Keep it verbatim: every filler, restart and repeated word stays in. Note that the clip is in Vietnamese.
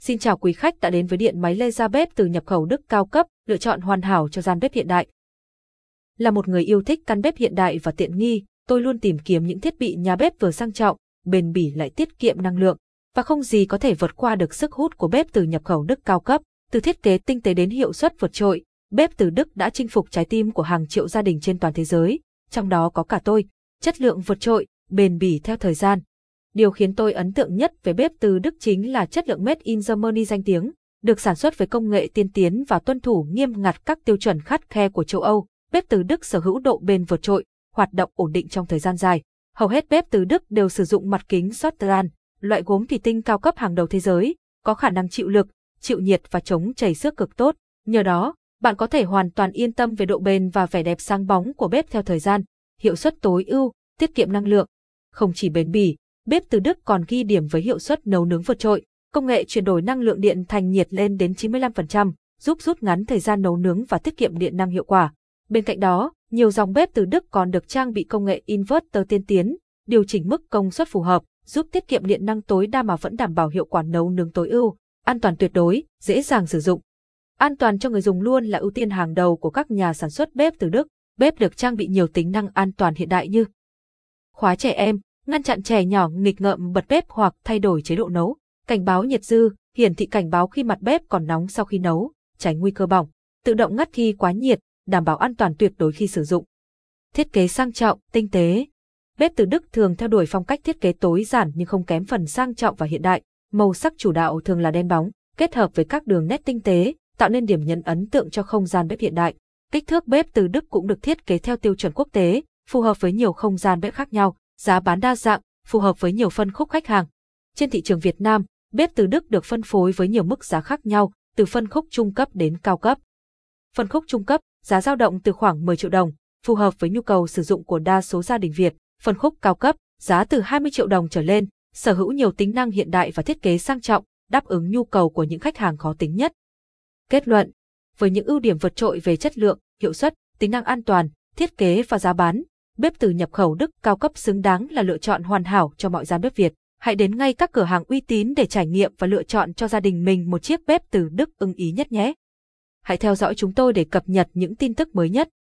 Xin chào quý khách đã đến với điện máy laser bếp từ nhập khẩu Đức cao cấp, lựa chọn hoàn hảo cho gian bếp hiện đại. Là một người yêu thích căn bếp hiện đại và tiện nghi, tôi luôn tìm kiếm những thiết bị nhà bếp vừa sang trọng, bền bỉ lại tiết kiệm năng lượng, và không gì có thể vượt qua được sức hút của bếp từ nhập khẩu Đức cao cấp. Từ thiết kế tinh tế đến hiệu suất vượt trội, bếp từ Đức đã chinh phục trái tim của hàng triệu gia đình trên toàn thế giới, trong đó có cả tôi. Chất lượng vượt trội, bền bỉ theo thời gian. Điều khiến tôi ấn tượng nhất về bếp từ Đức chính là chất lượng Made in Germany danh tiếng, được sản xuất với công nghệ tiên tiến và tuân thủ nghiêm ngặt các tiêu chuẩn khắt khe của châu Âu. Bếp từ Đức sở hữu độ bền vượt trội, hoạt động ổn định trong thời gian dài. Hầu hết bếp từ Đức đều sử dụng mặt kính Schottland, loại gốm thủy tinh cao cấp hàng đầu thế giới, có khả năng chịu lực, chịu nhiệt và chống chảy xước cực tốt. Nhờ đó, bạn có thể hoàn toàn yên tâm về độ bền và vẻ đẹp sáng bóng của bếp theo thời gian. Hiệu suất tối ưu, tiết kiệm năng lượng. Không chỉ bền bỉ, bếp từ Đức còn ghi điểm với hiệu suất nấu nướng vượt trội, công nghệ chuyển đổi năng lượng điện thành nhiệt lên đến chín mươi lăm phần trăm, giúp rút ngắn thời gian nấu nướng và tiết kiệm điện năng hiệu quả. Bên cạnh đó, nhiều dòng bếp từ Đức còn được trang bị công nghệ inverter tiên tiến, điều chỉnh mức công suất phù hợp, giúp tiết kiệm điện năng tối đa mà vẫn đảm bảo hiệu quả nấu nướng tối ưu. An toàn tuyệt đối, dễ dàng sử dụng. An toàn cho người dùng luôn là ưu tiên hàng đầu của các nhà sản xuất bếp từ Đức. Bếp được trang bị nhiều tính năng an toàn hiện đại như khóa trẻ em, ngăn chặn trẻ nhỏ nghịch ngợm bật bếp hoặc thay đổi chế độ nấu, cảnh báo nhiệt dư, hiển thị cảnh báo khi mặt bếp còn nóng sau khi nấu, tránh nguy cơ bỏng, tự động ngắt khi quá nhiệt, đảm bảo an toàn tuyệt đối khi sử dụng. Thiết kế sang trọng, tinh tế. Bếp từ Đức thường theo đuổi phong cách thiết kế tối giản nhưng không kém phần sang trọng và hiện đại. Màu sắc chủ đạo thường là đen bóng, kết hợp với các đường nét tinh tế, tạo nên điểm nhấn ấn tượng cho không gian bếp hiện đại. Kích thước bếp từ Đức cũng được thiết kế theo tiêu chuẩn quốc tế, phù hợp với nhiều không gian bếp khác nhau, giá bán đa dạng, phù hợp với nhiều phân khúc khách hàng. Trên thị trường Việt Nam, bếp từ Đức được phân phối với nhiều mức giá khác nhau, từ phân khúc trung cấp đến cao cấp. Phân khúc trung cấp, giá dao động từ khoảng mười triệu đồng, phù hợp với nhu cầu sử dụng của đa số gia đình Việt. Phân khúc cao cấp, giá từ hai mươi triệu đồng trở lên, sở hữu nhiều tính năng hiện đại và thiết kế sang trọng, đáp ứng nhu cầu của những khách hàng khó tính nhất. Kết luận, với những ưu điểm vượt trội về chất lượng, hiệu suất, tính năng an toàn, thiết kế và giá bán, bếp từ nhập khẩu Đức cao cấp xứng đáng là lựa chọn hoàn hảo cho mọi gian bếp Việt. Hãy đến ngay các cửa hàng uy tín để trải nghiệm và lựa chọn cho gia đình mình một chiếc bếp từ Đức ưng ý nhất nhé. Hãy theo dõi chúng tôi để cập nhật những tin tức mới nhất.